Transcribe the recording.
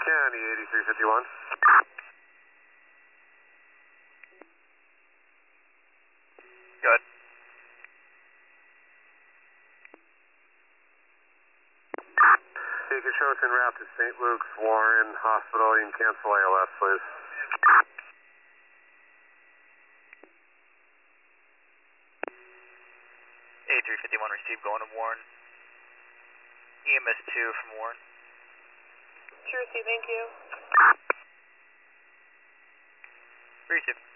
County 8351. Good. You can show us en route to St. Luke's Warren Hospital. You can cancel ALS, please. A351 received, going to Warren. EMS 2 from Warren. True, thank you. Receive.